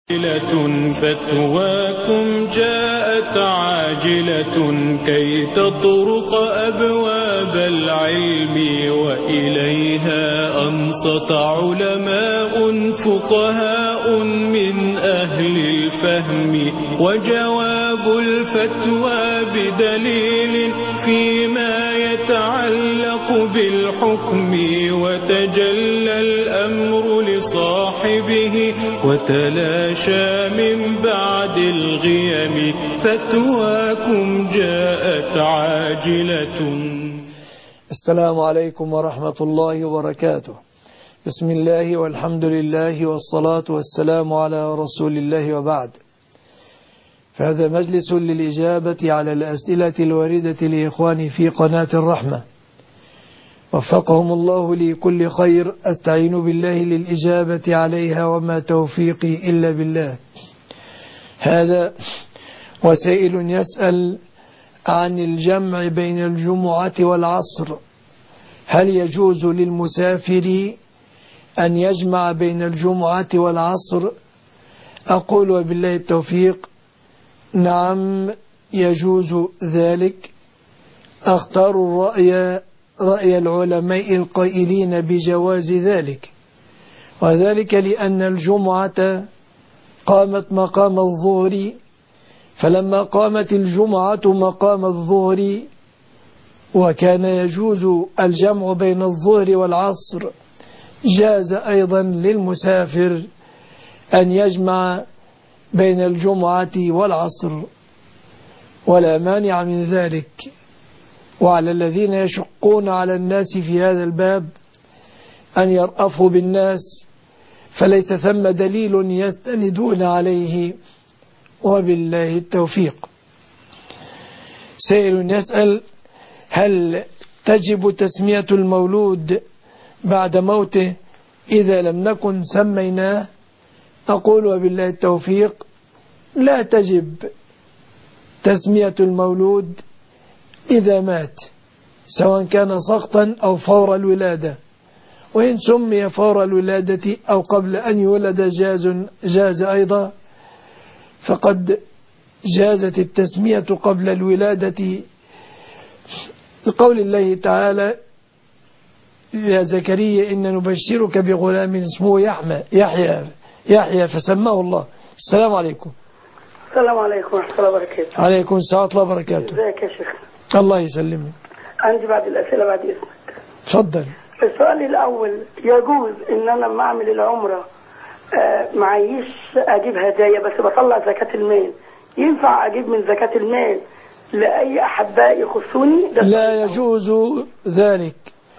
فتواكم جاءت عاجلة كي تطرق أبواب العلم وإليها أنصت علماء فقهاء من أهل الفهم وجواب الفتوى بدليل فيما يتعلق بالحكم وتجلى الأمر لصاحبه وتلاشى من بعد الغيم فتواكم جاءت عاجلة. السلام عليكم ورحمة الله وبركاته. بسم الله والحمد لله والصلاة والسلام على رسول الله وبعد. فهذا مجلس للإجابة على الأسئلة الواردة لإخواني في قناة الرحمة، وفقهم الله لكل خير. أستعين بالله للإجابة عليها وما توفيقي إلا بالله. هذا وسائل يسأل عن الجمع بين الجمعة والعصر، هل يجوز للمسافر أن يجمع بين الجمعة والعصر؟ أقول وبالله التوفيق نعم يجوز ذلك. أختار رأي العلماء القائلين بجواز ذلك، وذلك لأن الجمعة قامت مقام الظهر، فلما قامت الجمعة مقام الظهر وكان يجوز الجمع بين الظهر والعصر، جاز أيضا للمسافر أن يجمع بين الجمعة والعصر ولا مانع من ذلك. وعلى الذين يشقون على الناس في هذا الباب أن يرأفوا بالناس، فليس ثم دليل يستندون عليه، وبالله التوفيق. سائل يسأل هل تجب تسمية المولود بعد موته إذا لم نكن سميناه؟ أقول وبالله التوفيق لا تجب تسمية المولود إذا مات، سواء كان سقطا أو فور الولادة، وإن سمي فور الولادة أو قبل أن يولد جاز أيضا، فقد جازت التسمية قبل الولادة لقول الله تعالى يا زكريا إن نبشرك بغلام اسمه يحيى فسماه الله. السلام عليكم. السلام عليكم ورحمة الله وبركاته. عليكم السلام ورحمة الله وبركاته. ازيك يا شيخ؟ الله يسلمك. عندي بعض الأسئلة بعد إذنك. تفضل. السؤال الأول، يجوز إن أنا لما أعمل العمرة معيش أجيب هدايا بس بطلع زكاة المال، ينفع أجيب من زكاة المال لأي أحباء يخصوني؟ لا يجوز ذلك.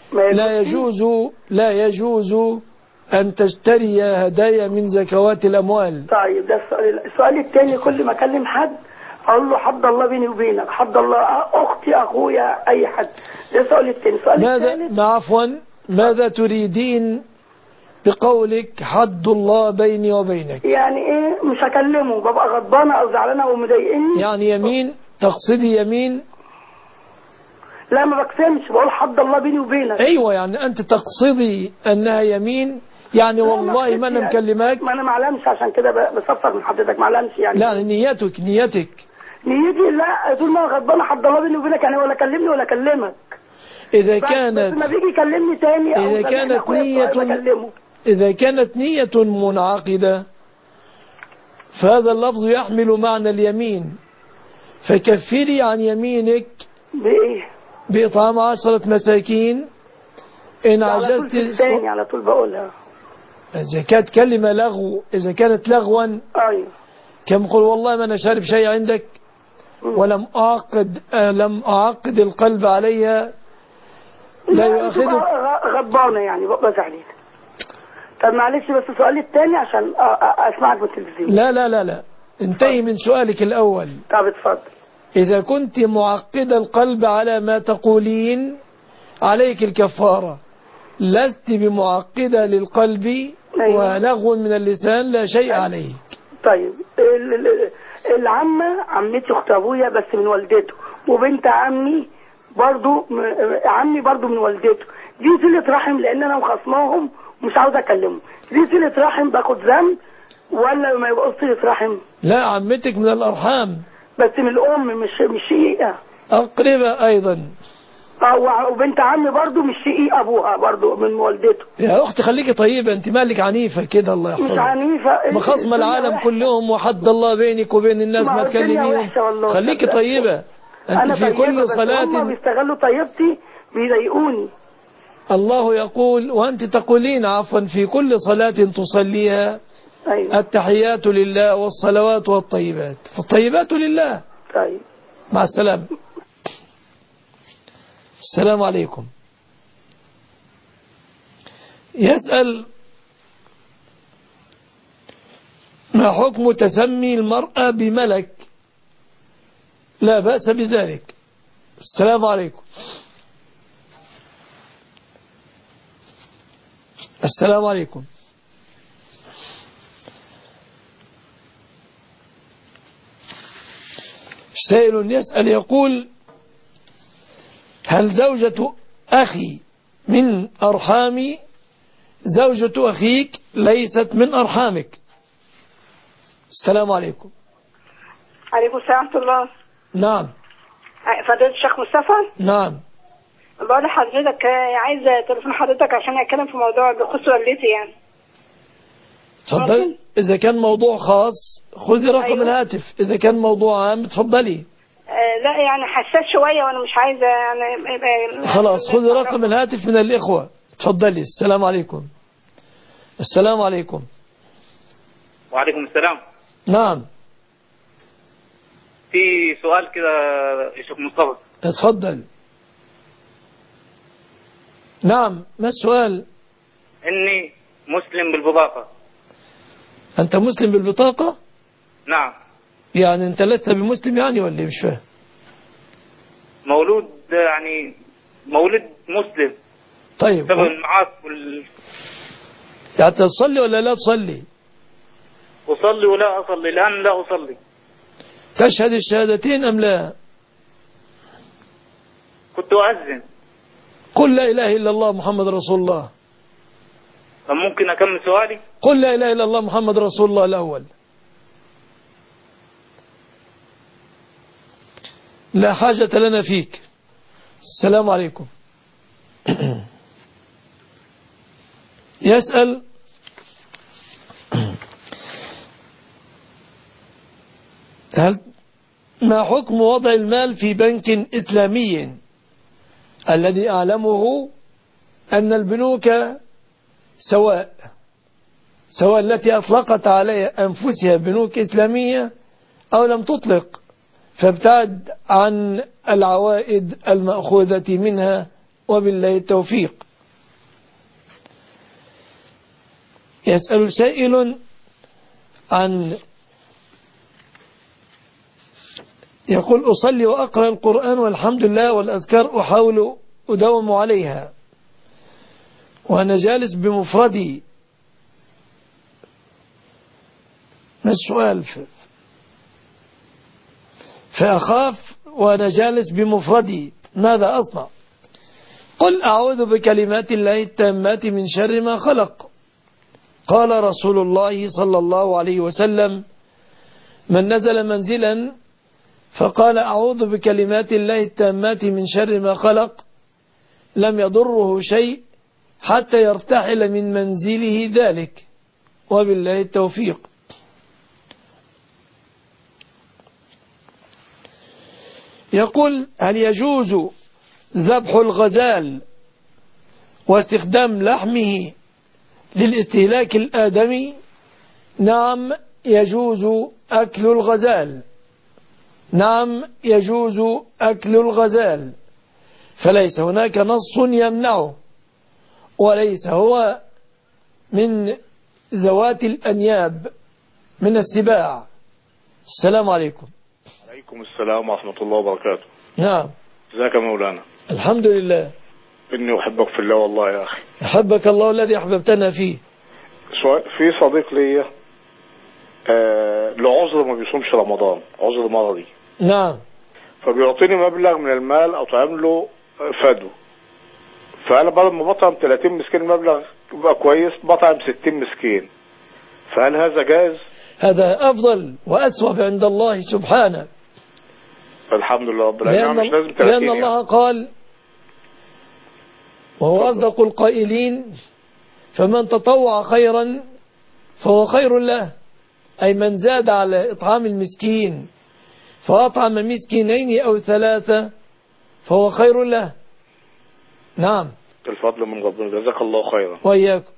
لا يجوز أن تشتري هدايا من زكوات الأموال. طيب ده السؤال الثاني، كل ما أكلم حد أقول له حد الله بيني وبينك، حد الله أختي أخويا أي حد. ده السؤال الثاني. السؤال الثالث عفوا، ماذا تريدين بقولك حد الله بيني وبينك؟ يعني إيه؟ مش هكلمه، ببقى غضبانة أو زعلانة ومضايقني. يعني يمين؟ تقصدي يمين؟ لا ما بقسمش، بقول حد الله بيني وبينك. أيوة، يعني أنت تقصدي أنها يمين، يعني والله ما أنا مكلمك. ما أنا معلمش، عشان كده بصفر من حضرتك، معلمش يعني. لا نيتي لا، طول ما انا غضبانه حد الله بيني وبينك، يعني ولا كلمني ولا كلمك. إذا كانت بس ما بيجي يكلمني تاني أو إذا كانت نية منعقدة فهذا اللفظ يحمل معنى اليمين، فكفري عن يمينك بإيه؟ بإطعام 10 مساكين إن عجزت. على طول بقولها. إذا كانت كلمة لغو، إذا كانت لغوا أيوه، كم قل والله ما أنا شارب شيء عندك ولم أعقد القلب عليها، لا يؤاخذك. غضبانة يعني بزعلين. طب معلش بس السؤال الثاني عشان أسمعك بالتلفزيون. لا انتهي من سؤالك الأول. طب اتفضل. إذا كنت معقد القلب على ما تقولين عليك الكفارة، لست بمعقدة للقلب. أيوة. ولغو من اللسان لا شيء عليك. طيب العمة عمتي اخت ابويا بس من والدته، وبنت عمي برضو من والدته، دي صلة رحم لان انا مخصماهم ومش عاوز اكلمهم، دي صلة رحم باخد ذنب ولا ما يبقى صلة رحم؟ لا، عمتك من الأرحام بس من الأم، مش شقيقة. أقربة أيضا. وبنت عمي برضو مش شقيق أبوها، برضو من والدته. يا أختي خليكي طيبة، أنت مالك عنيفة كده، الله يحفظك. مش عنيفة، مخاصم العالم كلهم وحد الله بينك وبين الناس، ما تكلميهم. خليكي طيبة، أنت في كل صلاة. هم بيستغلوا طيبتي، بيضايقوني. الله يقول وأنت تقولين عفوا في كل صلاة تصليها. أيوة. التحيات لله والصلوات والطيبات، فالطيبات لله. طيب، مع السلامة. السلام عليكم. يسأل: ما حكم تسمي المرأة بملك؟ لا بأس بذلك. السلام عليكم. السلام عليكم. سائل يسأل يقول: هل زوجة أخي من أرحامي؟ زوجة أخيك ليست من أرحامك. السلام عليكم. عليكم السلام ورحمة الله. نعم. فضيلة الشيخ مصطفى. نعم. بقول لحضرتك عايزة تليفون حضرتك عشان أتكلم في موضوع بخصوص والدتي يعني. تفضل. إذا كان موضوع خاص خذي رقم أيوة. الهاتف، إذا كان موضوع عام تفضلي. لا يعني حساس شوية وأنا مش عايزة يعني. خلاص خذي رقم الهاتف من الإخوة. تفضلي. السلام عليكم. السلام عليكم. وعليكم السلام. نعم. في سؤال كده يا شيخ مصطفى. تفضل. نعم، ما السؤال؟ إني مسلم بالبطاقة. أنت مسلم بالبطاقة؟ نعم. يعني أنت لست بمسلم يعني ولا مش فاهم؟ مولود يعني مولد مسلم. طيب. تبع معاك يعني تصلي ولا لا تصلي؟ أصلي ولا أصلي، الآن لا أصلي. تشهد الشهادتين أم لا؟ كنت أؤذن. قل لا إله إلا الله محمد رسول الله. ممكن أكمل سؤالي؟ قل لا إله إلا الله محمد رسول الله الأول. لا حاجة لنا فيك. السلام عليكم. يسأل: ما حكم وضع المال في بنك إسلامي؟ الذي أعلمه أن البنوك سواء التي أطلقت على أنفسها بنوك إسلامية أو لم تطلق، فابتعد عن العوائد المأخوذة منها، وبالله التوفيق. يسأل سائل يقول: أصلي وأقرأ القرآن والحمد لله والأذكار أحاول أداوم عليها، وأنا جالس بمفردي. ما السؤال؟ فأخاف وأنا جالس بمفردي، ماذا أصنع؟ قل: أعوذ بكلمات الله التامات من شر ما خلق. قال رسول الله صلى الله عليه وسلم: من نزل منزلا فقال أعوذ بكلمات الله التامات من شر ما خلق لم يضره شيء حتى يرتحل من منزله ذلك، وبالله التوفيق. يقول: هل يجوز ذبح الغزال واستخدام لحمه للاستهلاك الآدمي؟ نعم، يجوز أكل الغزال. نعم، يجوز أكل الغزال، فليس هناك نص يمنعه، وليس هو من ذوات الأنياب من السباع. السلام عليكم. عليكم السلام ورحمة الله وبركاته. نعم. ازيك يا مولانا؟ الحمد لله. إني أحبك في الله والله يا أخي. أحبك الله الذي أحببتنا فيه. في صديق لي له عذر ما بيصومش رمضان، عذر مرضي. نعم. فبيعطيني مبلغ من المال أطعم له فدو، فأنا بدل ما بطعم 30 مسكين المبلغ يبقى كويس، بطعم 60 مسكين. فهل هذا جائز؟ هذا أفضل وأثوب عند الله سبحانه. الحمد لله رب العالمين. لأن الله قال وهو أصدق القائلين فمن تطوع خيرا فهو خير له، أي من زاد على إطعام المسكين فأطعم مسكينين أو 3 فهو خير له. نعم، الفضل من ربنا، جزاك الله خيرا. وإياكم.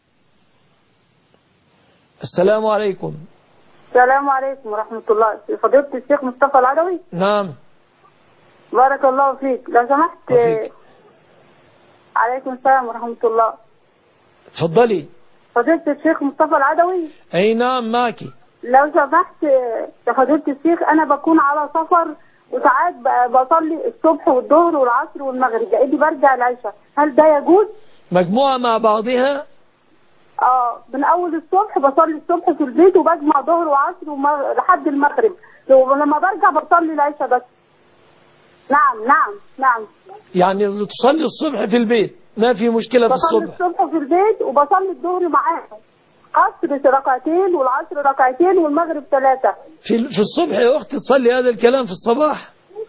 السلام عليكم. السلام عليكم ورحمة الله. فضيلة الشيخ مصطفى العدوي. نعم. بارك الله فيك. لو سمحت. وفيك. عليكم السلام ورحمة الله. تفضلي. فضيلة الشيخ مصطفى العدوي. أي نعم معك. لو سمحت يا فضيلة الشيخ، أنا بكون على سفر وساعات بصلي الصبح والظهر والعصر والمغرب، لأني برجع العشاء، هل ده يجوز؟ مجموعة مع بعضها؟ من أول الصبح بصلي الصبح في البيت وبجمع ظهر وعصر لحد المغرب، ولما برجع بصلي العشاء بس. نعم. يعني تصلي الصبح في البيت ما في مشكلة في الصبح؟ بصلي الصبح في البيت وبصلي الظهر معاه قصر ركعتين والعصر ركعتين والمغرب 3. في الصبح يا أختي تصلي هذا الكلام في الصباح؟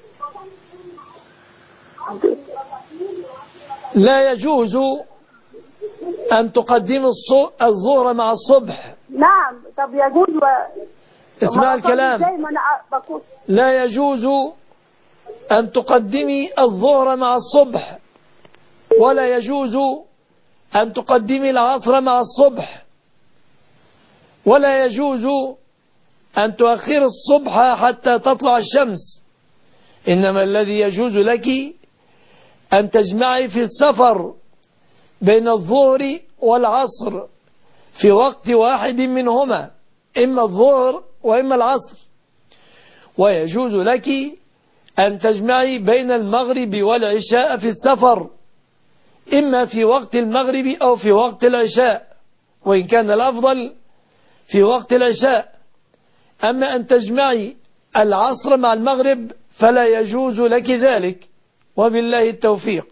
لا يجوز أن تقدم الظهر مع الصبح. نعم. طب يجوز اسمع الكلام. لا يجوز أن تقدمي الظهر مع الصبح، ولا يجوز أن تقدمي العصر مع الصبح، ولا يجوز أن تؤخر الصبح حتى تطلع الشمس. إنما الذي يجوز لك أن تجمعي في السفر بين الظهر والعصر في وقت واحد منهما، إما الظهر وإما العصر. ويجوز لك أن تجمعي بين المغرب والعشاء في السفر، إما في وقت المغرب أو في وقت العشاء، وإن كان الأفضل في وقت العشاء. أما أن تجمعي العصر مع المغرب فلا يجوز لك ذلك، وبالله التوفيق.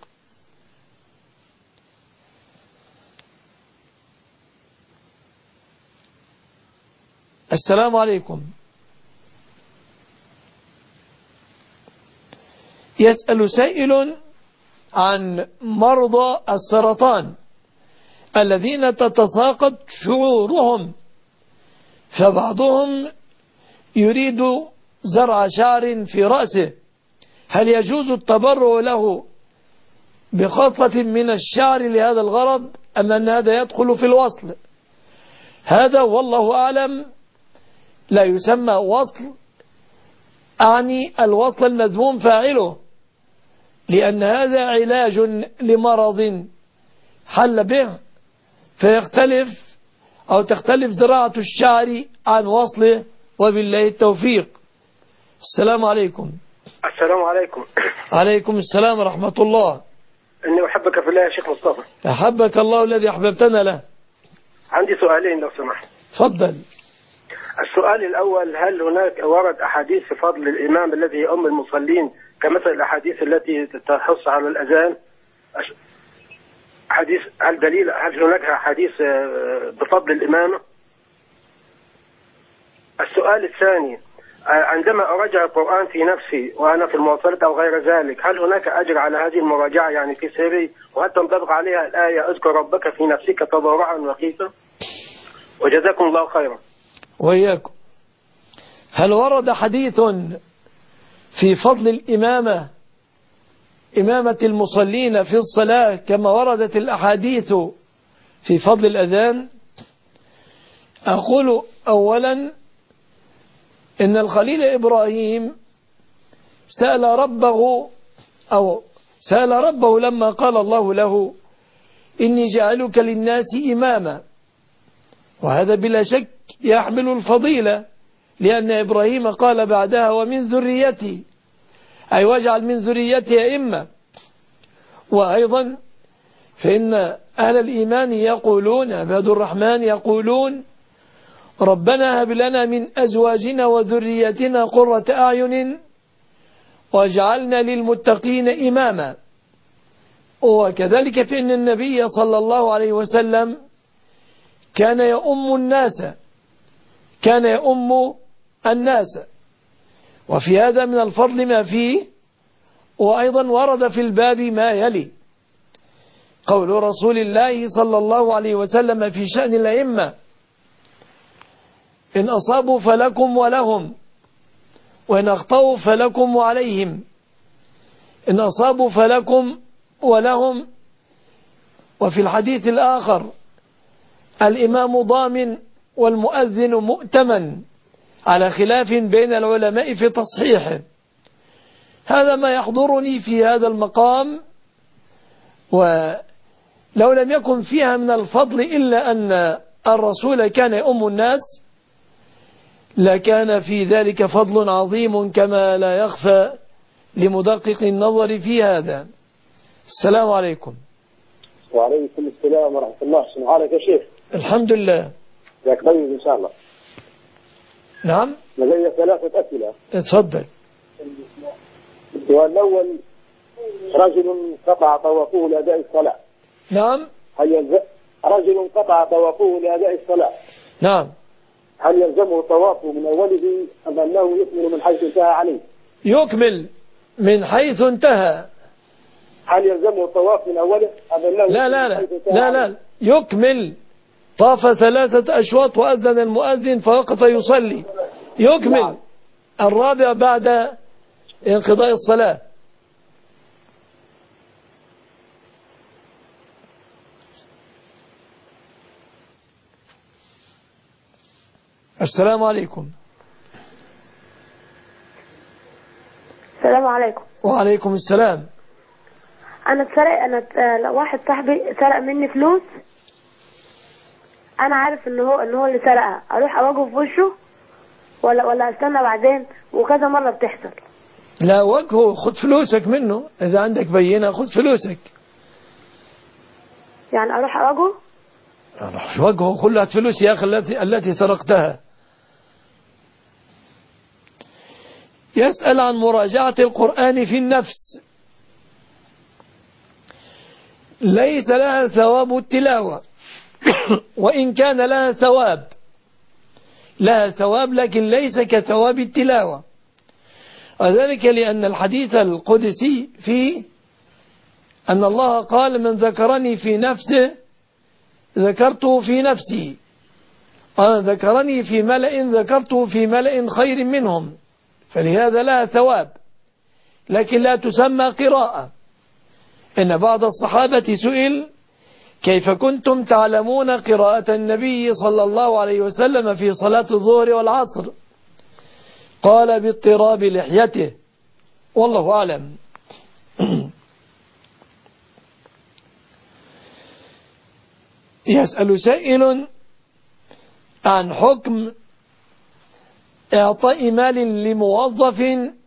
السلام عليكم. يسأل سائل عن مرضى السرطان الذين تتساقط شعورهم، فبعضهم يريد زرع شعر في رأسه، هل يجوز التبرع له بخصلة من الشعر لهذا الغرض أم أن هذا يدخل في الوصل؟ هذا والله أعلم لا يسمى وصل، أعني الوصل المذموم فاعله، لأن هذا علاج لمرض حل به، فيختلف أو تختلف زراعة الشعر عن وصله، وبالله التوفيق. السلام عليكم. السلام عليكم. عليكم السلام ورحمة الله. إني أحبك في الله يا شيخ مصطفى. أحبك الله الذي أحببتنا له. عندي سؤالين لو سمحت. تفضل. السؤال الأول، هل هناك ورد أحاديث في فضل الإمام الذي يؤم المصلين كمثل الأحاديث التي تحث على الأذان؟ حديث هل هناك أحاديث بفضل الإمامة؟ السؤال الثاني، عندما أراجع القرآن في نفسي وأنا في المواصلات أو غير ذلك، هل هناك أجر على هذه المراجعة يعني في سري؟ وهل تنطبق عليها الآية اذكر ربك في نفسك تضرعا وخيفة؟ وجزاكم الله خيرا. وإياكم. هل ورد حديث في فضل إمامة المصلين في الصلاة كما وردت الأحاديث في فضل الأذان؟ أقول أولا إن الخليل إبراهيم سأل ربه لما قال الله له إني جعلك للناس إماما، وهذا بلا شك يحمل الفضيلة، لأن إبراهيم قال بعدها ومن ذريتي، أي واجعل من ذريتي أئمة. وأيضا فإن أهل الإيمان يقولون، عباد الرحمن يقولون ربنا هب لنا من أزواجنا وذريتنا قرة أعين واجعلنا للمتقين إماما. وكذلك فإن النبي صلى الله عليه وسلم كان يؤم الناس كان يؤم الناس. وفي هذا من الفضل ما فيه. وأيضا ورد في الباب ما يلي: قول رسول الله صلى الله عليه وسلم في شأن الأئمة: إن أصابوا فلكم ولهم، وإن أخطأوا فلكم وعليهم. إن أصابوا فلكم ولهم. وفي الحديث الآخر: الإمام ضامن والمؤذن مؤتمن، على خلاف بين العلماء في تصحيحه. هذا ما يحضرني في هذا المقام. ولو لم يكن فيها من الفضل إلا أن الرسول كان يؤم الناس لكان في ذلك فضل عظيم، كما لا يخفى لمدقق النظر في هذا. السلام عليكم. وعليكم السلام ورحمة الله. شنو حالك يا شيخ؟ الحمد لله. ذاك طيب إن شاء الله. نعم. لدي 3 أسئلة. اتفضل. السؤال الأول: رجل قطع طوافه لأداء الصلاة. نعم. رجل قطع طوافه لأداء الصلاة. نعم. هل يلزمه طوافه من أوله أم أنه يكمل من حيث انتهى عليه؟ يكمل من حيث انتهى. هل يلزمه الطواف من أوله أم أنه لا يكمل. طاف 3 أشواط وأذن المؤذن فوقف يصلي، يكمل. نعم. الرابع بعد انقضاء الصلاة. السلام عليكم. السلام عليكم. وعليكم السلام. أنا واحد صاحبي سرق مني فلوس. أنا عارف إن هو اللي سرقها. أروح أواجهه في وشه ولا أستنى بعدين؟ وكذا مرة بتحصل. لا، واجهه، خد فلوسك منه. إذا عندك بينة خد فلوسك. يعني أروح أواجهه؟ أروح واجهه، قل له هات فلوسي يا أخي التي سرقتها. يسأل عن مراجعة القرآن في النفس. ليس لها ثواب التلاوة وإن كان لها ثواب، لكن ليس كثواب التلاوة. وذلك لأن الحديث القدسي فيه أن الله قال: من ذكرني في نفسه ذكرته في نفسي، ذكرني في ملأ ذكرته في ملأ خير منهم. فلهذا لها ثواب لكن لا تسمى قراءة. إن بعض الصحابة سئل: كيف كنتم تعلمون قراءة النبي صلى الله عليه وسلم في صلاة الظهر والعصر؟ قال: باضطراب لحيته. والله أعلم. يسأل سائل عن حكم إعطاء مال لموظف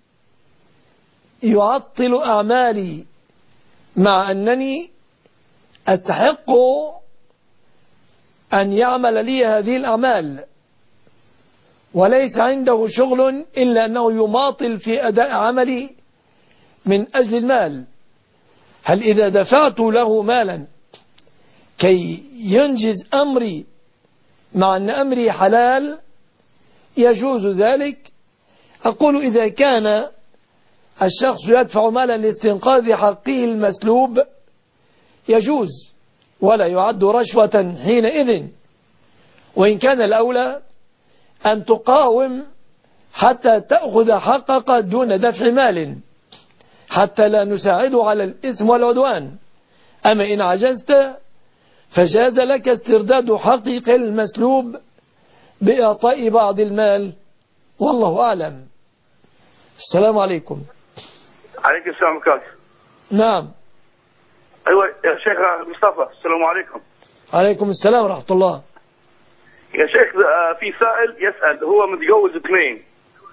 يعطل أعمالي مع أنني أستحق أن يعمل لي هذه الأعمال وليس عنده شغل إلا أنه يماطل في أداء عملي من أجل المال. هل إذا دفعت له مالا كي ينجز أمري مع أن أمري حلال يجوز ذلك؟ أقول: إذا كان الشخص يدفع مالا لاستنقاذ حقه المسلوب يجوز ولا يعد رشوة حينئذ. وإن كان الأولى أن تقاوم حتى تأخذ حقك دون دفع مال حتى لا نساعد على الإثم والعدوان. أما إن عجزت فجاز لك استرداد حقك المسلوب بإعطاء بعض المال. والله أعلم. السلام عليكم. عليكم السلام عليكم. نعم. أيوة يا شيخ مصطفى. السلام عليكم. عليكم السلام ورحمة الله. يا شيخ في سائل يسأل، هو متجوز 2.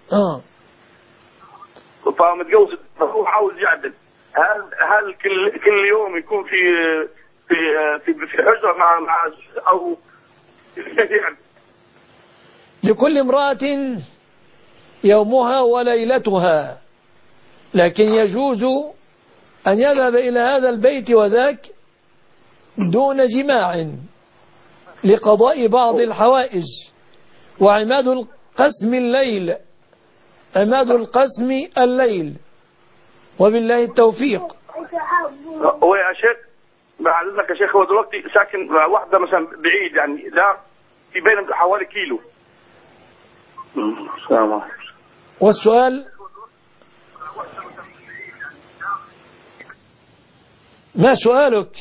فمتجوز هو عاوز يعدل. هل كل يوم يكون في حجرة مع أو يعني؟ لكل امرأة يومها وليلتها، لكن يجوز أن يذهب إلى هذا البيت وذاك دون جماع لقضاء بعض الحوائج وعماد القسم الليل، عماد القسم الليل، وبالله التوفيق. هو يا شيخ بعد اذنك يا شيخ، هو دلوقتي ساكن واحده مثلا بعيد، يعني ده في بين حوالي كيلو. السلام عليكم. والسؤال ما سؤالك؟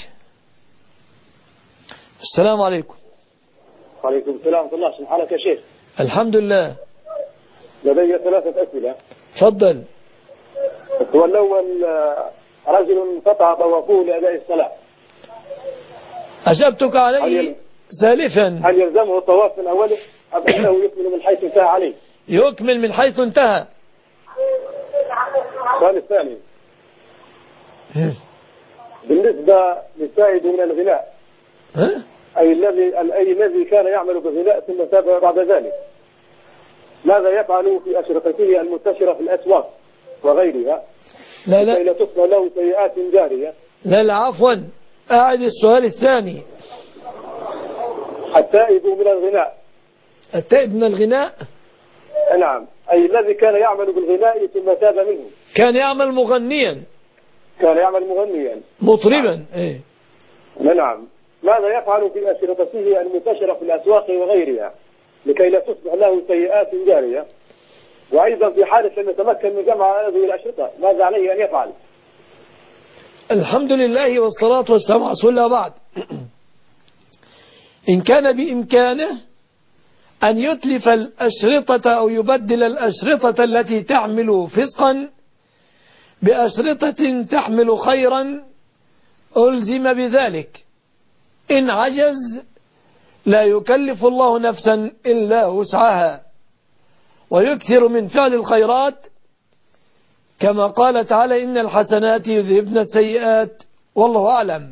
السلام عليكم. وعليكم السلام ورحمة الله. شو حالك يا شيخ؟ الحمد لله. لدي 3 أسئلة. تفضل. السؤال الأول، رجل قطع طوافه لأداء الصلاة. أجبتك عليه سالفا. هل يلزمه الطواف من أوله أم أنه يكمل من حيث انتهى عليه؟ يكمل من حيث انتهى. السؤال الثاني، بالنسبة للسائد من الغناء، أي الذي كان يعمل بالغناء ثم تاب بعد ذلك، ماذا يفعل في أشرطته المنتشرة في الأسواق وغيرها لكي لا تصنع له سيئات جارية؟ لا عفوا، أعد السؤال الثاني. التائب من الغناء. التائب من الغناء؟ نعم، أي الذي كان يعمل بالغناء ثم تاب منه. كان يعمل مغنيا. كان يعمل مغنيا مطربا. نعم. إيه؟ نعم، ماذا يفعل في أشرطته المنتشرة في الأسواق وغيرها لكي لا تصبح له سيئات جارية؟ وأيضا في حالة لم يتمكن من جمع هذه الأشرطة ماذا عليه أن يفعل؟ الحمد لله والصلاة والسلام على رسول الله. بعد، إن كان بإمكانه أن يتلف الأشرطة أو يبدل الأشرطة التي تعمل فسقا بأشرطة تحمل خيرا ألزم بذلك. إن عجز لا يكلف الله نفسا إلا وسعها، ويكثر من فعل الخيرات كما قال تعالى إن الحسنات يذهبن السيئات، والله أعلم.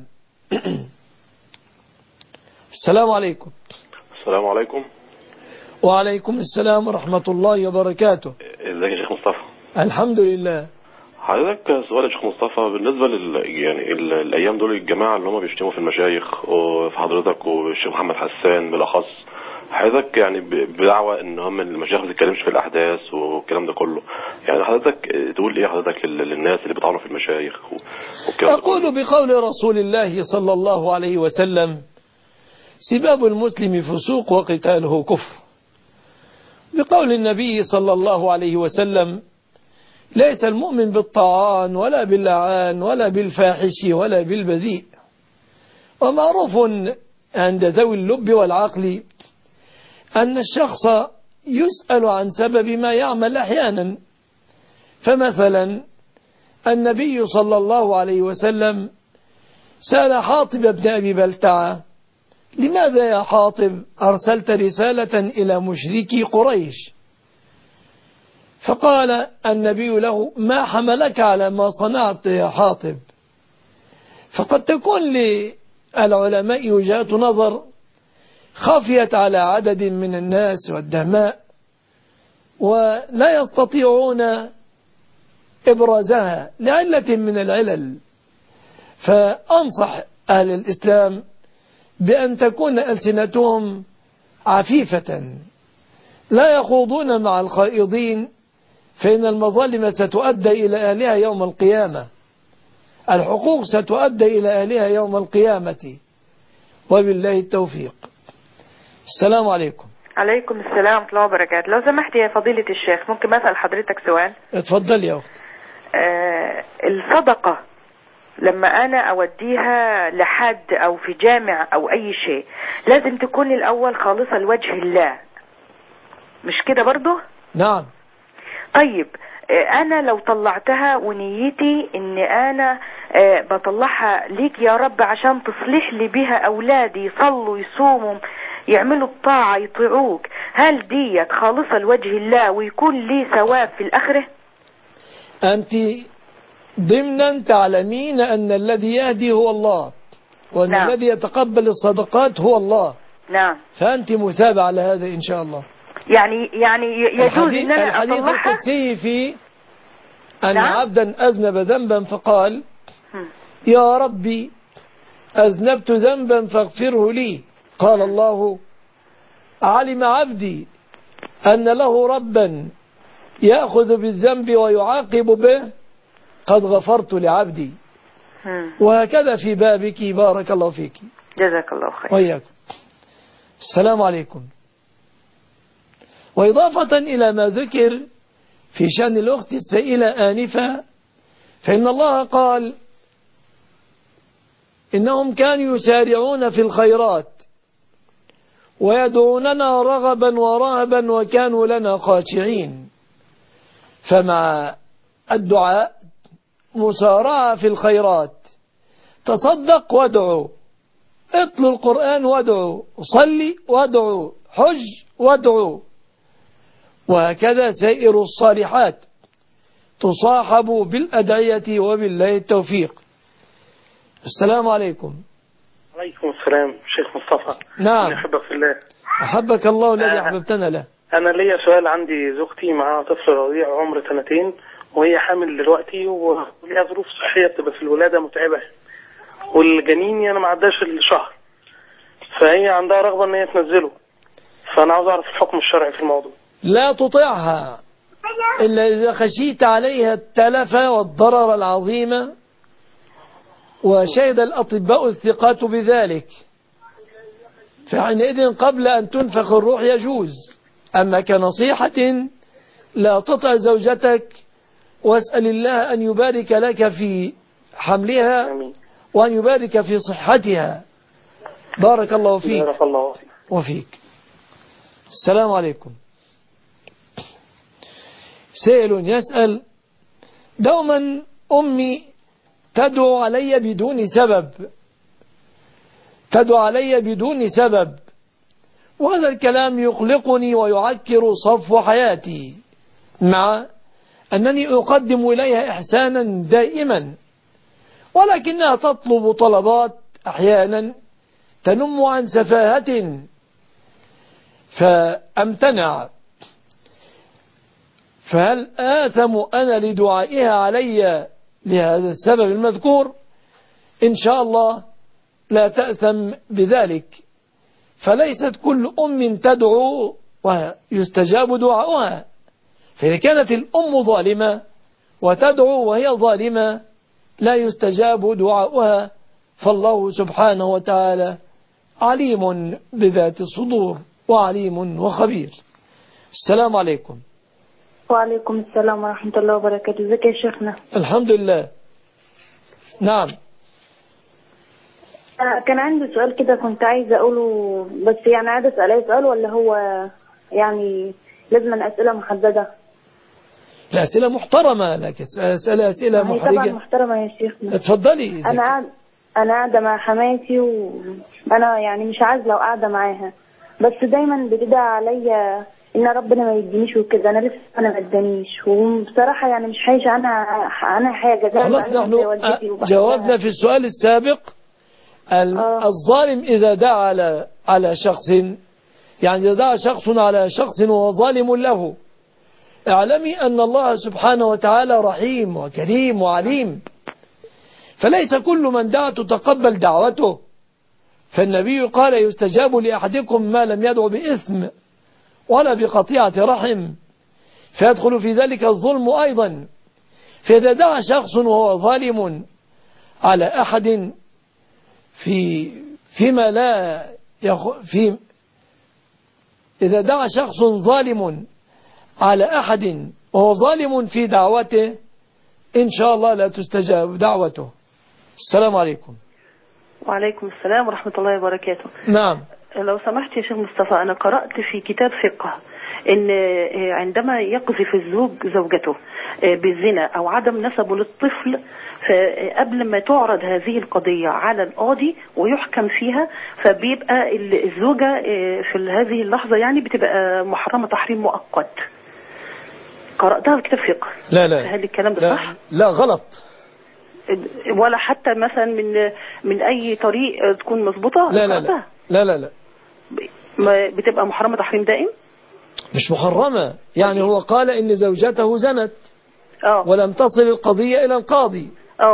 السلام عليكم. السلام عليكم. وعليكم السلام ورحمة الله وبركاته. ازيك يا شيخ مصطفى؟ الحمد لله. حضرتك سؤال يا شيخ مصطفى، بالنسبة يعني الأيام دول الجماعة اللي هم بيشتموا في المشايخ وفي حضرتك والشيخ محمد حسان بالأخص، حضرتك يعني بدعوة ان هم المشايخ ما تتكلمش في الأحداث والكلام ده كله، يعني حضرتك تقول ايه حضرتك للناس اللي بيطعنوا في المشايخ أقول بقول رسول الله صلى الله عليه وسلم سباب المسلم فسوق وقتاله كفر، بقول النبي صلى الله عليه وسلم ليس المؤمن بالطعان ولا باللعان ولا بالفاحش ولا بالبذيء. ومعروف عند ذوي اللب والعقل أن الشخص يسأل عن سبب ما يعمل أحيانا. فمثلا النبي صلى الله عليه وسلم سأل حاطب بن أبي بلتعة لماذا يا حاطب أرسلت رسالة إلى مشركي قريش؟ فقال النبي له ما حملك على ما صنعت يا حاطب. فقد تكون للعلماء وجهات نظر خفيت على عدد من الناس والدهماء ولا يستطيعون إبرازها لعلة من العلل. فأنصح أهل الإسلام بأن تكون ألسنتهم عفيفة، لا يخوضون مع الخائضين، فإن المظالم ستؤدى إلى أهلها يوم القيامة، الحقوق ستؤدى إلى أهلها يوم القيامة، وبالله التوفيق. السلام عليكم. عليكم السلام ورحمة الله وبركاته. لو سمحت يا فضيلة الشيخ ممكن أسأل حضرتك سؤال؟ اتفضل يا أخت. الصدقة لما أنا أوديها لحد أو في جامع أو أي شيء لازم تكون الأول خالصة لوجه الله، مش كده برضو؟ نعم. طيب أنا لو طلعتها ونيتي إن أنا بطلعها ليك يا رب عشان تصلح لي بها أولادي يصلوا يصوموا يعملوا الطاعة يطيعوك، هل ديت خالصة لوجه الله ويكون لي ثواب في الآخرة؟ أنت ضمنا تعلمين أن الذي يهدي هو الله، وأن نعم. الذي يتقبل الصدقات هو الله. نعم. فأنت مثابة على هذا إن شاء الله. يعني يجوز أن أنا الحديث أطلعها؟ القدسي في أن نعم. عبدا أذنب ذنبا فقال يا ربي أذنبت ذنبا فاغفره لي، قال الله علم عبدي أن له ربا يأخذ بالذنب ويعاقب به، قد غفرت لعبدي. وهكذا في بابك. بارك الله فيك. جزاك الله خير. وإياكم. السلام عليكم. وإضافة إلى ما ذكر في شأن الأخت السائلة آنفة، فإن الله قال إنهم كانوا يسارعون في الخيرات ويدعوننا رغبا ورهبا وكانوا لنا خاشعين. فمع الدعاء مسارعة في الخيرات، تصدق وادعو، اطل القرآن وادعو، صلي وادعو، حج وادعو، وهكذا سائر الصالحات تصاحب بالأدعية وبالله التوفيق. السلام عليكم. عليكم السلام شيخ مصطفى. نعم. أحبك في الله. أحبك الله الذي أحببتنا له. أنا ليا سؤال. عندي زوجتي معها طفل رضيع عمره 2 وهي حامل دلوقتي، وليها ظروف صحية بتبقى في الولادة متعبة، والجنين يعني ما عداش الشهر، فهي عندها رغبة ان هي تنزله، فأنا عاوز أعرف الحكم الشرعي في الموضوع. لا تطيعها إلا إذا خشيت عليها التلف والضرر العظيم وشهد الأطباء الثقات بذلك، فحينئذ قبل أن تنفخ الروح يجوز. أما كنصيحة لا تطع زوجتك، واسأل الله أن يبارك لك في حملها وأن يبارك في صحتها. بارك الله فيك. بارك الله فيك. وفيك. السلام عليكم. سائل يسأل: دوما أمي تدعو علي بدون سبب، وهذا الكلام يقلقني ويعكر صفو حياتي، مع أنني أقدم إليها إحسانا دائما، ولكنها تطلب طلبات أحيانا تنم عن سفاهة فأمتنع. فهل آثم أنا لدعائها علي لهذا السبب المذكور؟ إن شاء الله لا تأثم بذلك، فليست كل أم تدعو ويستجاب دعاؤها، فإذا كانت الأم ظالمة وتدعو وهي ظالمة لا يستجاب دعاؤها، فالله سبحانه وتعالى عليم بذات الصدور وعليم وخبير. السلام عليكم. وعليكم السلام ورحمة الله وبركاته. ازيك يا شيخنا؟ الحمد لله. نعم. كان عندي سؤال كده كنت عايزة أقوله، بس يعني عايزة أسأل أي سؤال ولا هو يعني لازم أسئلة محددة؟ الأسئلة محترمة، لكن أسئلة محرجة. طبعا محترمة يا شيخنا. اتفضلي. أنا قاعدة مع حماتي، وأنا يعني مش عازلة وقاعدة معاها، بس دايما بتدعي عليا إن ربنا ما يدينيش وكده. أنا لسه ما ادانيش، وبصراحة يعني مش حايشة أنا حاجة. خلاص، نحن جاوبنا في السؤال السابق. الظالم إذا دعا على شخص، يعني إذا دعا شخص على شخص وهو ظالم له، اعلمي أن الله سبحانه وتعالى رحيم وكريم وعليم، فليس كل من دعا تتقبل دعوته. فالنبي قال: يستجاب لأحدكم ما لم يدعو بإثم ولا بقطيعة رحم، فيدخل في ذلك الظلم أيضا. فإذا دعا شخص وهو ظالم على أحد فيما لا إذا دعا شخص ظالم على أحد وهو ظالم في دعوته، إن شاء الله لا تستجاب دعوته. السلام عليكم. وعليكم السلام ورحمة الله وبركاته. نعم. لو سمحت يا شيخ مصطفى، أنا قرأت في كتاب فقه إن عندما يقذف الزوج زوجته بالزنا أو عدم نسبه للطفل، فقبل ما تعرض هذه القضية على القاضي ويحكم فيها، فبيبقى الزوجة في هذه اللحظة يعني بتبقى محرمة تحريم مؤقت. قرأتها في كتاب فقه. لا هل الكلام ده صح؟ لا غلط. ولا حتى مثلا من أي طريق تكون مظبوطة؟ لا بتبقى محرمة تحريم دائم؟ مش محرمة، يعني هو قال إن زوجته زنت ولم تصل القضية إلى القاضي،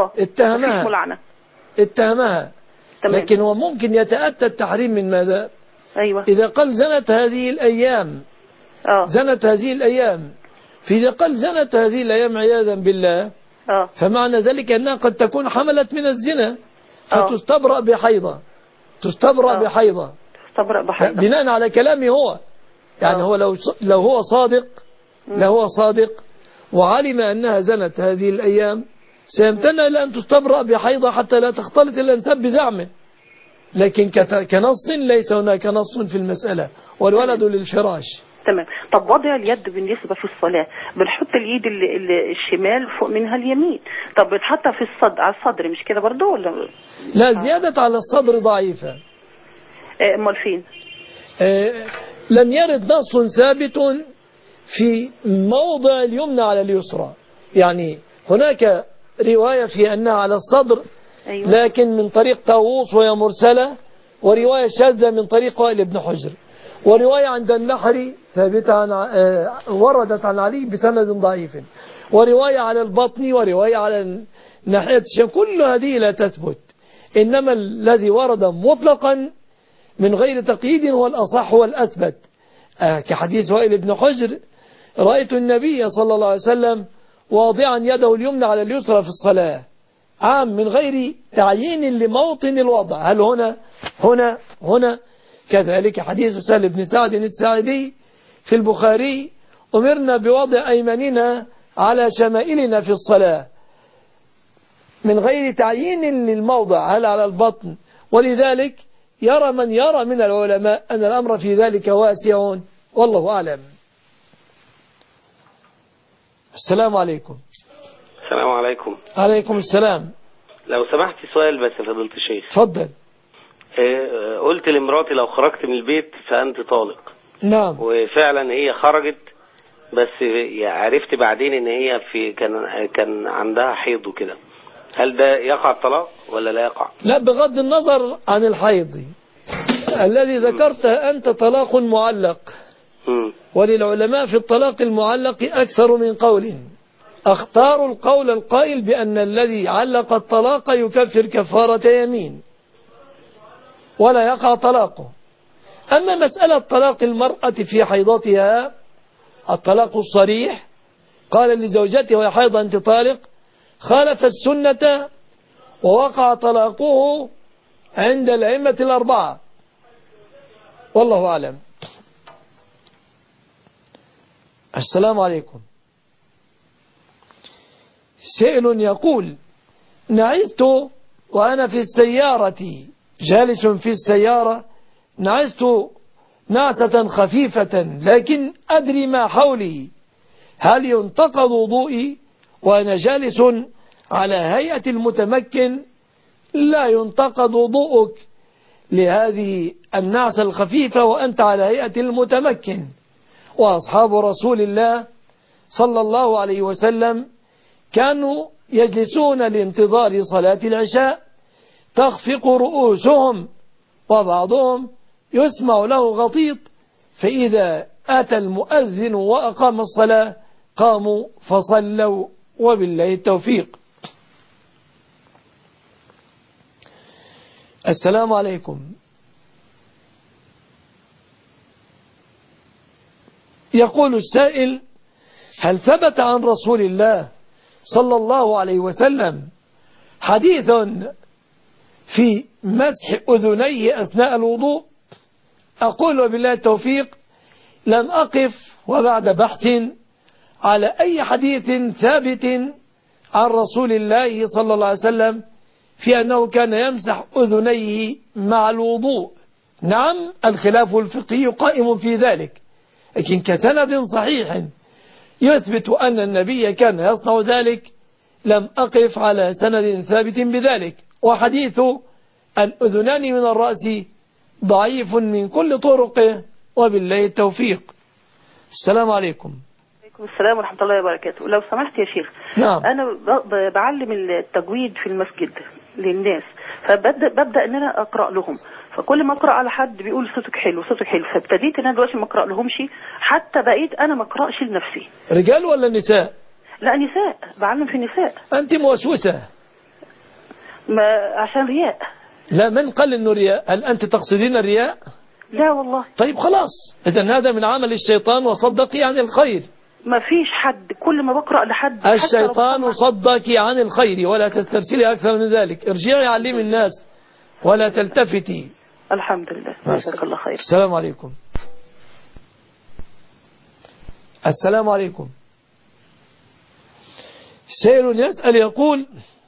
اتهمها. لكن هو ممكن يتأتى التحريم من ماذا؟ أيوة. إذا قال زنت هذه الأيام زنت هذه الأيام، في قال زنت هذه الأيام عياذا بالله، فمعنى ذلك أنها قد تكون حملت من الزنا فتستبرأ بحيضة، تستبرأ بحيضة بناء على كلامه هو، يعني هو لو هو صادق، لو هو صادق وعلم أنها زنت هذه الأيام سيمتنع إلى أن تستبرأ بحيضة حتى لا تختلط الأنساب بزعمه، لكن كنص ليس هناك نص في المسألة، والولد للفراش. تمام. طب وضع اليد بالنسبة في الصلاة، بنحط اليد الشمال فوق منها اليمين، طب بتحطها في الصدر على الصدر مش كده برضه ولا؟ لا، زيادة على الصدر ضعيفة. امال فين؟ لم يرد نص ثابت في موضع اليمنى على اليسرى، يعني هناك رواية في أنها على الصدر، لكن من طريق طاووس وهي مرسلة، ورواية شاذة من طريق وائل بن حجر، ورواية عند النحر ثابتة وردت عن علي بسند ضعيف، ورواية على البطن، ورواية على ناحية الشام، كل هذه لا تثبت، إنما الذي ورد مطلقا من غير تقييد هو الأصح والأثبت، كحديث وائل بن حجر: رأيت النبي صلى الله عليه وسلم واضعا يده اليمنى على اليسرى في الصلاة، عام من غير تعيين لموطن الوضع، هل هنا. كذلك حديث سهل بن سعد الساعدي في البخاري: أمرنا بوضع أيماننا على شمائلنا في الصلاة، من غير تعيين للموضع، هل على البطن. ولذلك يرى من يرى من العلماء أن الأمر في ذلك واسع، والله أعلم. السلام عليكم. السلام عليكم. عليكم السلام. لو سمحت سؤال بس يا فضيلة الشيخ. اتفضل. قلت لمراتي لو خرجت من البيت فأنت طالق. نعم. وفعلا هي خرجت، بس عرفت بعدين ان هي كان عندها حيض وكده، هل ده يقع الطلاق ولا لا يقع؟ لا، بغض النظر عن الحيض الذي ذكرته أنت طلاق معلق، وللعلماء في الطلاق المعلق أكثر من قول، اختاروا القول القائل بأن الذي علق الطلاق يكفر كفارة يمين ولا يقع طلاقه. أما مسألة طلاق المرأة في حيضتها، الطلاق الصريح، قال لزوجته وهي حيض أنت طالق، خالف السنة ووقع طلاقه عند الأئمة الأربعة، والله أعلم. السلام عليكم. سائل يقول: نعست وأنا في السيارة، جالس في السيارة، نعست نعسة خفيفة لكن أدري ما حولي، هل ينتقض وضوئي وأنا جالس على هيئة المتمكن؟ لا ينتقض وضوءك لهذه النعسة الخفيفة وأنت على هيئة المتمكن. وأصحاب رسول الله صلى الله عليه وسلم كانوا يجلسون لانتظار صلاة العشاء تخفق رؤوسهم، وبعضهم يسمع له غطيط، فإذا أتى المؤذن وأقام الصلاة قاموا فصلوا، وبالله التوفيق. السلام عليكم. يقول السائل: هل ثبت عن رسول الله صلى الله عليه وسلم حديث في مسح أذنيه أثناء الوضوء؟ أقول وبالله التوفيق لم أقف وبعد بحث على أي حديث ثابت عن رسول الله صلى الله عليه وسلم في أنه كان يمسح أذنيه مع الوضوء. نعم، الخلاف الفقهي قائم في ذلك، لكن كسند صحيح يثبت أن النبي كان يصنع ذلك لم أقف على سند ثابت بذلك. وحديث الأذنان من الرأس ضعيف من كل طرقه، وبالله التوفيق. السلام عليكم. وعليكم السلام ورحمة الله وبركاته. لو سمحت يا شيخ، نعم. أنا بعلم التجويد في المسجد للناس، فببدأ أن أنا أقرأ لهم، فكل ما أقرأ على حد بيقول صوتك حلو صوتك حلو، فابتديت أن أنا دلوقتي ما أقرأ لهمش، حتى بقيت أنا ما أقرأش لنفسي. رجال ولا نساء؟ لا نساء، بعلم في النساء. أنت موسوسة. ما عشان رياء. لا، من قال إنه رياء؟ هل أنت تقصدين الرياء؟ لا والله. طيب خلاص، إذا هذا من عمل الشيطان وصدقي عن الخير. ما فيش حد، كل ما بقرأ لحد الشيطان صدقي عن الخير ولا تسترسلي أكثر من ذلك. ارجعي علمي الناس ولا تلتفتي. الحمد لله. جزاك الله خير. السلام عليكم. السلام عليكم. سائل يسأل يقول: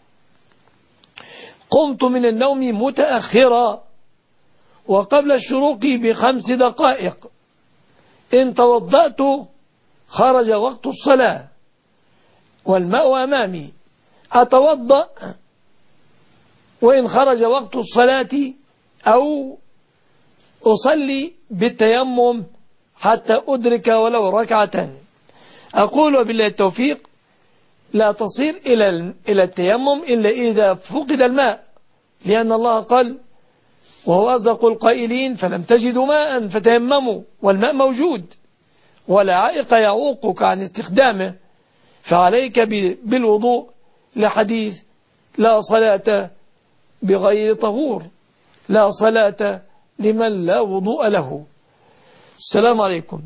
قمت من النوم متأخرا وقبل الشروق ب5 دقائق، إن توضأت خرج وقت الصلاة والماء أمامي، أتوضأ وإن خرج وقت الصلاة أو أصلي بالتيمم حتى أدرك ولو ركعة؟ أقول وبالله التوفيق: لا تصير إلى التيمم إلا إذا فقد الماء، لأن الله قال وهو أصدق القائلين: فلم تجدوا ماء فتيمموا، والماء موجود ولا عائق يعوقك عن استخدامه، فعليك بالوضوء لحديث: لا صلاة بغير طهور، لا صلاة لمن لا وضوء له. السلام عليكم.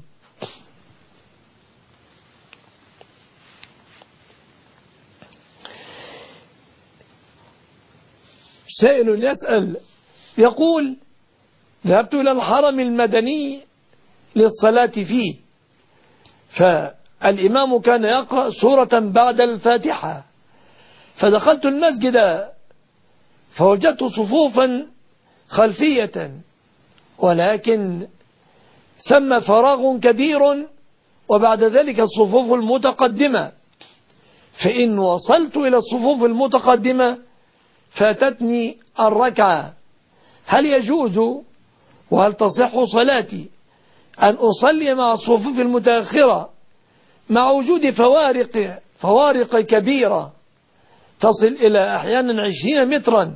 سائل يسأل يقول: ذهبت إلى الحرم المدني للصلاة فيه، فالإمام كان يقرأ سورة بعد الفاتحة، فدخلت المسجد فوجدت صفوفا خلفية، ولكن ثم فراغ كبير وبعد ذلك الصفوف المتقدمة، فإن وصلت إلى الصفوف المتقدمة فاتتني الركعة، هل يجوز وهل تصح صلاتي أن أصلي مع الصفوف المتأخرة مع وجود فوارق كبيرة تصل إلى أحيانا 20 مترا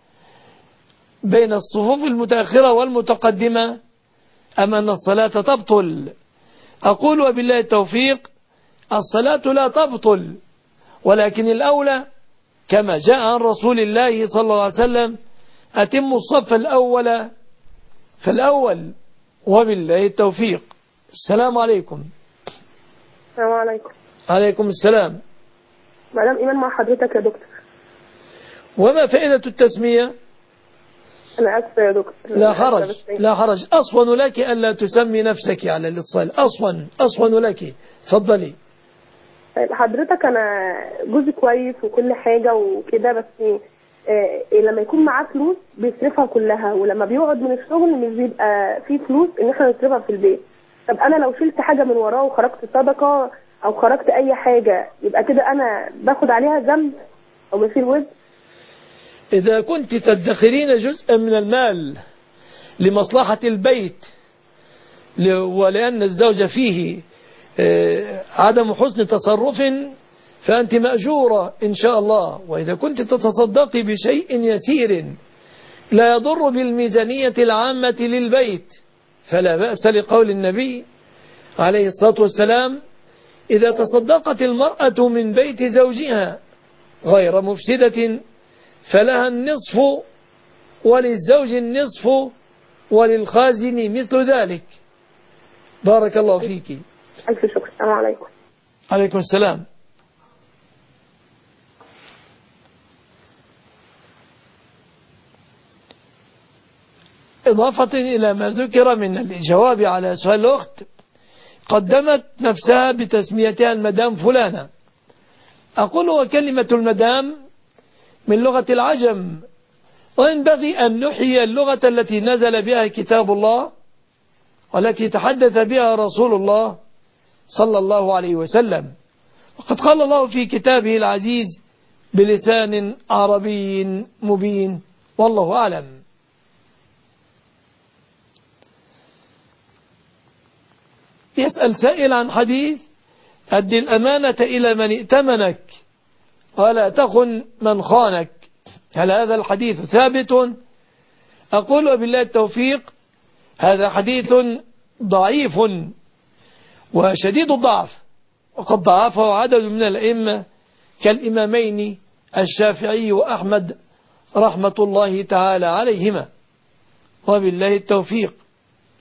بين الصفوف المتأخرة والمتقدمة، أم أن الصلاة تبطل؟ أقول وبالله التوفيق: الصلاة لا تبطل، ولكن الأولى كما جاء عن رسول الله صلى الله عليه وسلم: أتم الصف الأول فالأول، وبالله التوفيق. السلام عليكم. السلام عليكم. عليكم السلام. مدام إيمان مع حضرتك يا دكتور. وما فائدة التسمية؟ أنا أسفة يا دكتور. لا حرج، لا حرج. أصون لك ألا تسمي نفسك على الاتصال، أصون لك. تفضلي. حضرتك أنا جوزي كويس وكل حاجة وكده، بس لما يكون معاه فلوس بيصرفها كلها، ولما بيقعد من الشغل مش بيبقى فيه فلوس إن احنا نصرفها في البيت. طب أنا لو شلت حاجة من وراه وخرجت صدقة أو خرجت أي حاجة، يبقى كده أنا باخد عليها ذنب أو بصير وزن؟ إذا كنت تدخرين جزءا من المال لمصلحة البيت ولأن الزوج فيه عدم حسن تصرف فأنت مأجورة إن شاء الله. وإذا كنت تتصدقي بشيء يسير لا يضر بالميزانية العامة للبيت فلا بأس، لقول النبي عليه الصلاة والسلام: إذا تصدقت المرأة من بيت زوجها غير مفسدة فلها النصف وللزوج النصف وللخازن مثل ذلك. بارك الله فيك. ألف شكر. السلام عليكم. عليكم السلام. إضافة إلى ما ذكر من الجواب على سؤال الأخت، قدمت نفسها بتسميتها المدام فلانة. أقول وكلمة المدام من لغة العجم، وينبغي أن نحيي اللغة التي نزل بها كتاب الله والتي تحدث بها رسول الله صلى الله عليه وسلم. وقد قال الله في كتابه العزيز بلسان عربي مبين، والله أعلم. يسأل سائل عن حديث: أد الأمانة إلى من ائتمنك ولا تخن من خانك، هل هذا الحديث ثابت؟ أقول وبالله التوفيق: هذا حديث ضعيف وشديد الضعف، وقد ضعفه عدد من الأئمة كالإمامين الشافعي وأحمد رحمة الله تعالى عليهما، وبالله التوفيق.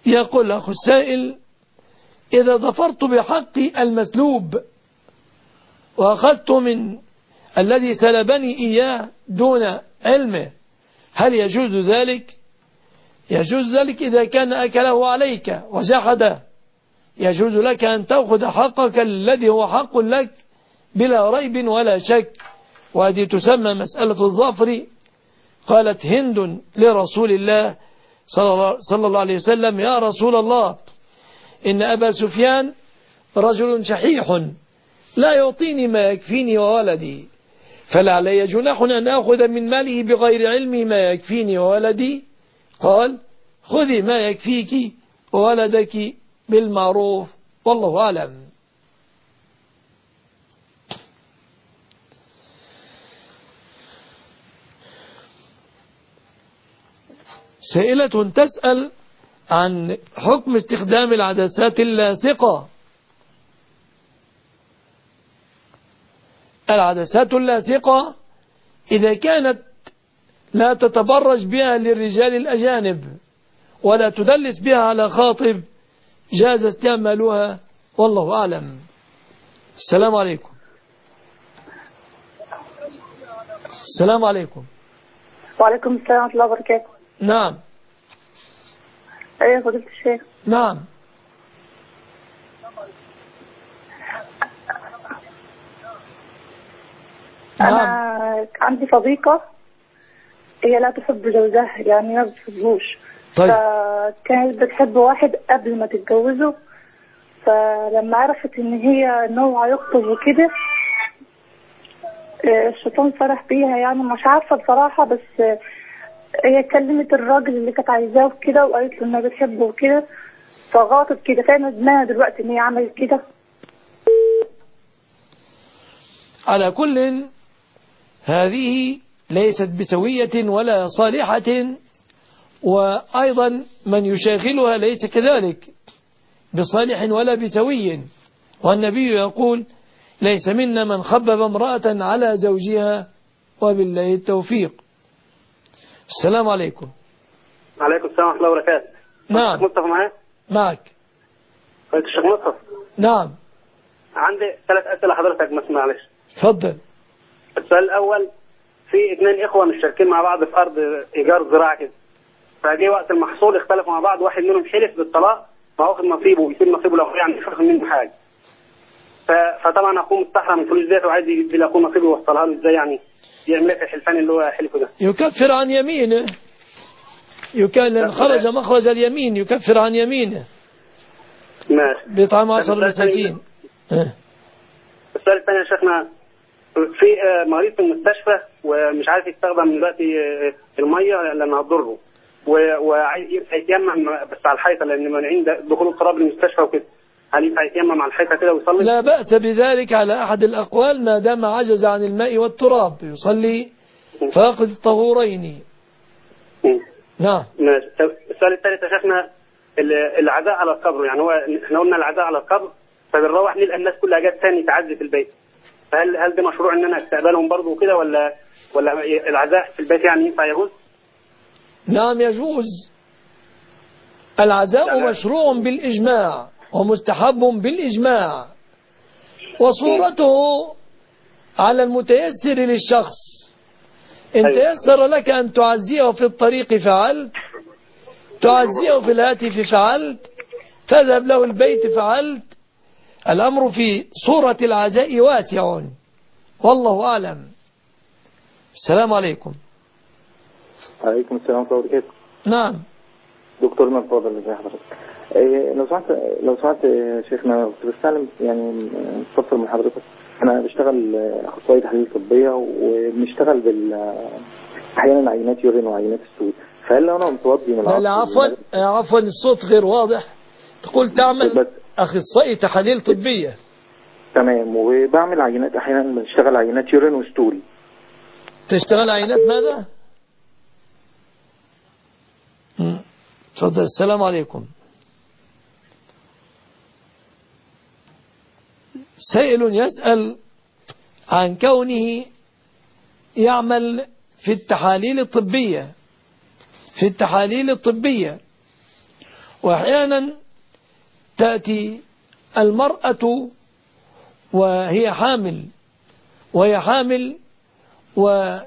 يقول أخو السائل: إذا ظفرت بحقي المسلوب وأخذت من الذي سلبني إياه دون علمه، هل يجوز ذلك؟ يجوز ذلك إذا كان أكله عليك وجحده. يجوز لك أن تأخذ حقك الذي هو حق لك بلا ريب ولا شك، وهذه تسمى مسألة الظفر. قالت هند لرسول الله صلى الله عليه وسلم: يا رسول الله، إن أبا سفيان رجل شحيح لا يعطيني ما يكفيني وولدي، فلعلي جناح أن أخذ من ماله بغير علمي ما يكفيني وولدي؟ قال: خذي ما يكفيك وولدك بالمعروف، والله أعلم. سائلة تسأل عن حكم استخدام العدسات اللاصقة. العدسات اللاصقة إذا كانت لا تتبرج بها للرجال الأجانب ولا تدلس بها على خاطب جاز استعمالها، والله أعلم. السلام عليكم. السلام عليكم. وعليكم السلام ورحمة الله وبركاته. نعم. ايه فضيلة الشيخ. نعم. أنا عندي صديقة هي لا تحب جوزها، يعني ما بتحبوش. طيب. فكانت بتحب واحد قبل ما تتجوزه، فلما عرفت ان هو هيخطب وكده الشيطان فرح بيها، يعني مش عارفة بصراحة، بس هي كلمت الراجل اللي كانت عايزاه وكده وقالت له انها بتحبه وكده، فغلطت كده. فانا ندمانة دلوقتي ان هي عملت كده. على كل هذه ليست بسوية ولا صالحة، وأيضا من يشاغلها ليس كذلك بصالح ولا بسوي. والنبي يقول: ليس منا من خبب امرأة على زوجها، وبالله التوفيق. السلام عليكم. عليكم السلام ورحمة الله وبركاته. نعم. مصطفى معاك؟ معك. الشيخ مصطفى. نعم. عندي 3 أسئلة حضرتك، معلش. تفضل. السؤال الأول: في 2 إخوة مشتركين مع بعض في أرض إيجار زراعة كده، فجي وقت المحصول اختلفوا مع بعض، واحد منهم حلف بالطلاق فواخد نصيبه ويسيب نصيبه لأخوه، يعني مش واخد منه حاجة. فطبعا أخوه مستحرم من الفلوس ديت وعايز يدي لأخوه نصيبه ويوصلها له إزاي؟ يعني يعمل ايه في الحلفان اللي هو حلفه ده؟ يكفر عن يمينه، خرج مخرج اليمين يكفر عن يمينه. ماشي. بإطعام 10 مساكين. السؤال الثاني يا شيخنا: في مريض في المستشفى ومش عارف يستخدم دلوقتي الميه لانها هتضره، وعايز يتيمم بس على الحيطه لان مانعين دخول التراب للمستشفى وكده، هل ينفع يتيمم على الحيطه كده ويصلي؟ لا بأس بذلك على أحد الأقوال، ما دام عجز عن الماء والتراب يصلي فاقد الطهورين. نعم. السؤال الثالث يا شيخنا: العزاء على القبر، يعني احنا قلنا العزاء على القبر، فبنروح نلقى الناس كلها جت ثاني تعزي في البيت، فهل ده مشروع ان انا استقبلهم برضه وكده، ولا العزاء في البيت يعني ينفع يجوز؟ نعم يجوز. العزاء مشروع بالإجماع ومستحب بالإجماع، وصورته على المتيسر للشخص. إن تيسر لك أن تعزيه في الطريق فعلت، تعزيه في الهاتف فعلت، تذهب له البيت فعلت. الأمر في صورة العزاء واسع، والله أعلم. السلام عليكم. عليكم السلام ورحمة الله وبركاته. نعم. دكتورنا الفاضل، ازي حضرتك؟ لو سمحت يا شيخنا، كنت بستعلم يعني استفسر من حضرتك. انا بشتغل اخصائي تحاليل طبيه، وبنشتغل احيانا عينات يورين وعينات السود، فهل لو انا متوضي من العصر؟ لا عفوا الصوت غير واضح. تقول تعمل اخصائي تحاليل طبيه. تمام. وبعمل عينات، احيانا بنشتغل عينات يورين وستول. تشتغل عينات ماذا؟ تفضل. السلام عليكم. سائل يسأل عن كونه يعمل في التحاليل الطبية، وأحيانا تأتي المرأة وهي حامل وتريد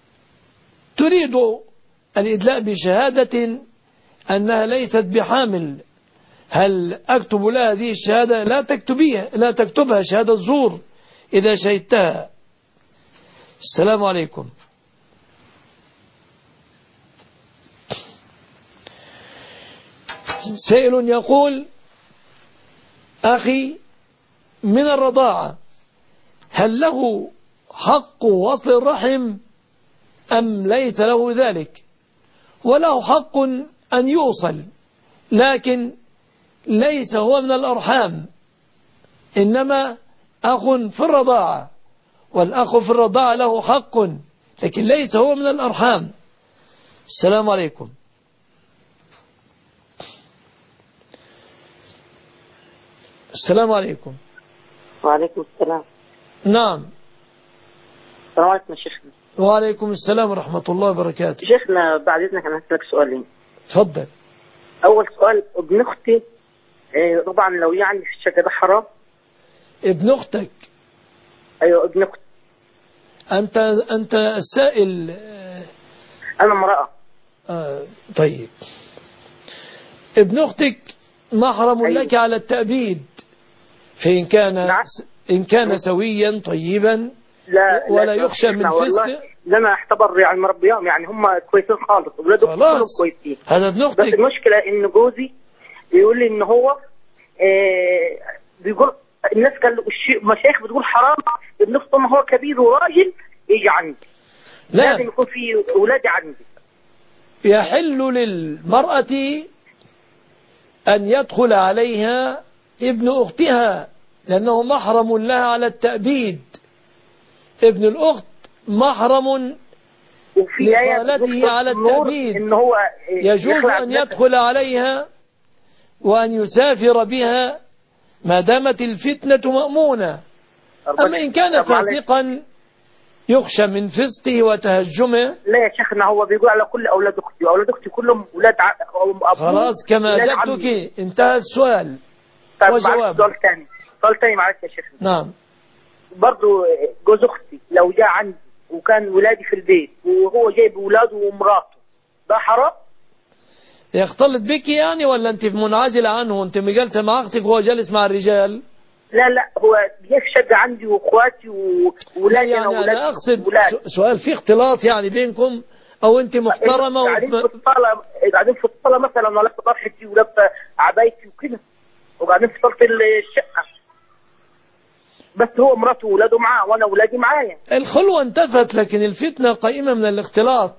الإدلاء بشهادة أنها ليست بحامل. هل أكتب لها هذه الشهادة؟ لا تكتبها، شهادة زور إذا شهدتها. السلام عليكم. سائل يقول: أخي من الرضاعة هل له حق وصل الرحم أم ليس له ذلك؟ وله حق أن يوصل، لكن ليس هو من الأرحام، إنما أخ في الرضاعة، والأخ في الرضاعة له حق لكن ليس هو من الأرحام. السلام عليكم. السلام عليكم. وعليكم السلام. نعم. السلام عليكم يا شيخنا. وعليكم السلام ورحمة الله وبركاته. شيخنا بعد إذنك أنا هسألك سؤالين. تفضل. أول سؤال، ابن أختي طبعا لو يعني في الشقة ده حرام. ابن أختك؟ أيوة ابن أختي. أنت السائل. أنا امرأة. طيب، ابن أختك محرم أيوة. لك على التأبيد، فإن كان سويا طيبا ولا يخشى من فسق. لا أنا أعتبر يعني مربيهم، يعني هم كويسين خالص، أولاده كلهم كويسين. هذا ابن أختك. بس المشكلة إن جوزي بيقول لي إن هو بيقول الناس قال مشايخ بتقول حرام ابن أخته ما هو كبير وراجل يجي عندي. لا، لازم يكون في أولادي عندي. يحل للمرأة أن يدخل عليها ابن أختها لأنه محرم لها على التأبيد. ابن الأخت محرم لخالته على التأبيد، إن هو يجوز أن يدخل عليها وأن يسافر بها ما دامت الفتنة مأمونة. أما إن كان فاسقا يخشى من فسقه وتهجمه. لا يا شيخنا، هو بيقول على كل أولاد أختي، وأولاد أختي كلهم أولاد أبوه. خلاص كما أجبتك انتهى السؤال. طيب وجواب. سؤال تاني معلش يا شيخنا. نعم. برضو جوز أختي لو جاء عندي وكان ولادي في البيت وهو جايب ولاده ومراته، ده حرام؟ يختلط بك يعني، ولا أنت منعزلة عنه؟ أنت جالسة مع أختك وهو جالس مع الرجال؟ لا هو جاي في شقة عندي واخواتي وولادي. يعني أنا أقصد سؤال في اختلاط يعني بينكم، أو أنت محترمة قاعدين في الصالة مثلا، ولا لابسة طرحتي ولابسة عبايتي وكده، وقاعدين في صالة الشقة، بس هو مراته وولاده معاه وانا ولادي معايا. الخلوة انتفت، لكن الفتنة قائمة من الاختلاط.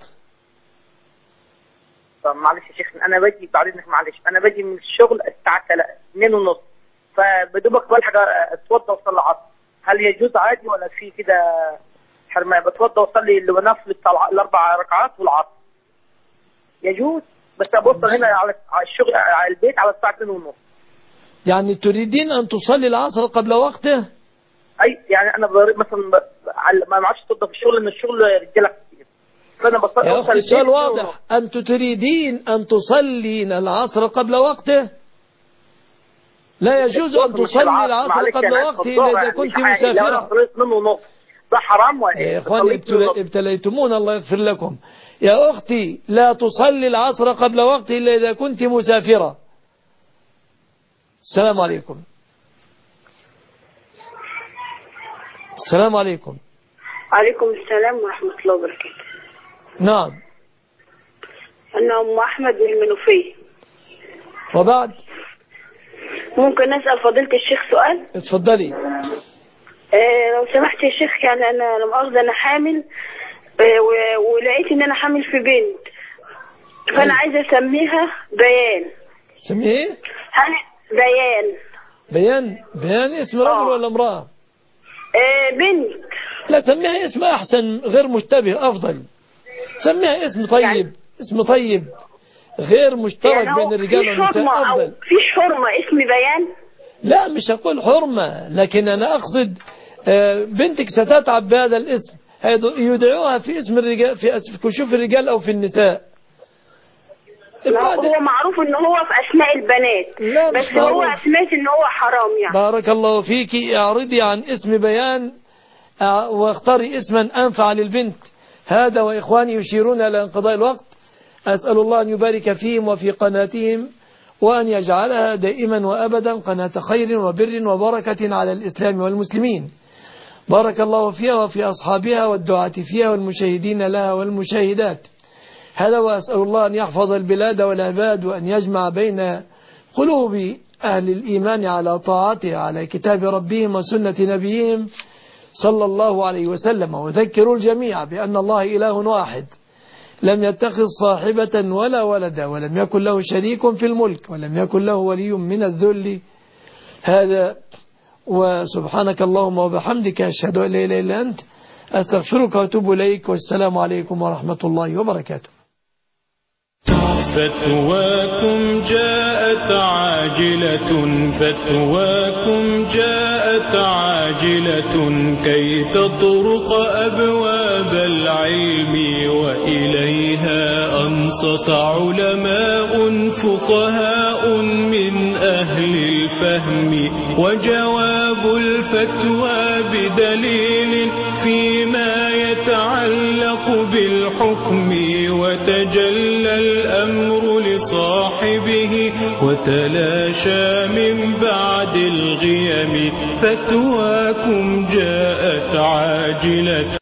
طب معلش يا شيخ، انا باجي بعد اذنك معلش، انا باجي من الشغل الساعة 2:30، فبدوبك بلحق اتوضى واصلي العصر. هل يجوز عادي ولا في كده حرمان؟ بتوضى واصلي اللي بنفل الاربع ركعات والعصر يجوز، بس ابص هنا على الشغل على البيت على الساعة 2:30. يعني تريدين ان تصلي العصر قبل وقته؟ اي يعني انا مثلا ما معرفش اتوضى في الشغل، ان الشغل رجاله كتير، فانا بصلي. يا اختي السؤال واضح، انت تريدين ان تصلين العصر قبل وقته؟ لا يجوز أن تصلي العصر قبل وقته إلا إذا كنت مسافرة. لو صليت 2:30 ده حرام ولا يا إخواني ابتليتمون، الله يغفر لكم. يا أختي لا تصلي العصر قبل وقته إلا إذا كنت مسافرة. السلام عليكم. السلام عليكم. عليكم السلام ورحمة الله وبركاته. نعم. أنا أم أحمد من المنوفية. وبعد ممكن أسأل فضيلة الشيخ سؤال؟ اتفضلي. لو سمحت يا شيخ، كان أنا لما أخذ أنا حامل ولقيت إن أنا حامل في بنت، فأنا عايزة أسميها بيان. سميها إيه؟ بيان اسم رجل ولا امرأة؟ بنت. لا سميها اسم أحسن، غير مشتبه أفضل. سميها اسم طيب يعني اسم طيب غير مشترك يعني بين الرجال والنساء أفضل. فيش حرمة اسم بيان؟ لا مش أقول حرمة، لكن أنا أقصد بنتك ستتعب بهذا الاسم، يدعوها في اسم الرجال، في كشوف الرجال أو في النساء. هو معروف ان هو في اسماء البنات، لا بس هو سمعت ان هو حرام يعني. بارك الله فيك. اعرضي عن اسم بيان واختاري اسما أنفع للبنت. هذا وإخواني يشيرون إلى انقضاء الوقت. أسأل الله أن يبارك فيهم وفي قناتهم، وأن يجعلها دائما وأبدا قناة خير وبر وبركة على الإسلام والمسلمين. بارك الله فيها وفي أصحابها والدعاة فيها والمشاهدين لها والمشاهدات. هذا وأسأل الله أن يحفظ البلاد والعباد، وأن يجمع بين قلوب أهل الإيمان على طاعته على كتاب ربهم وسنة نبيهم صلى الله عليه وسلم. وذكروا الجميع بأن الله إله واحد، لم يتخذ صاحبة ولا ولدا، ولم يكن له شريك في الملك، ولم يكن له ولي من الذل. هذا وسبحانك اللهم وبحمدك، أشهد أن لا إله إلا أنت، أستغفرك وأتوب إليك، والسلام عليكم ورحمة الله وبركاته. فتواكم جاءت عاجلة، فتواكم جاءت عاجلة، كي تطرق أبواب العلم وإليها أنصت علماء فقهاء من أهل الفهم، وجواب الفتوى بدليل فيما يتعلق بالحكم، وتجلى الأمر لصاحبه وتلاشى من بعد الغيم. فتواكم جاءت عاجلة.